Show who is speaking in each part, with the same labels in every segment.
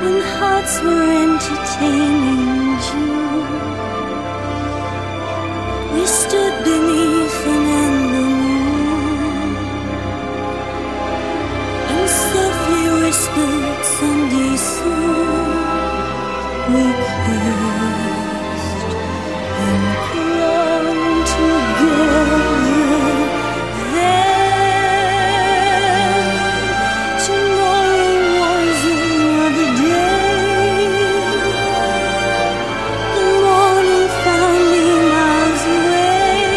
Speaker 1: when hearts were entertaining June. We stood beneath an amber moon and softly whispered Sunday soon. We kissed and clung together. Then tomorrow was another day. The morning found me miles away,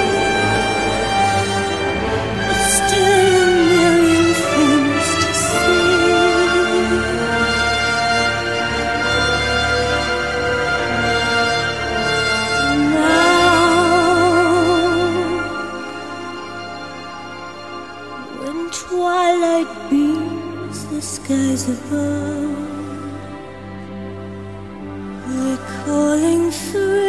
Speaker 1: but still a million things to see. When twilight beams the skies above, we're calling through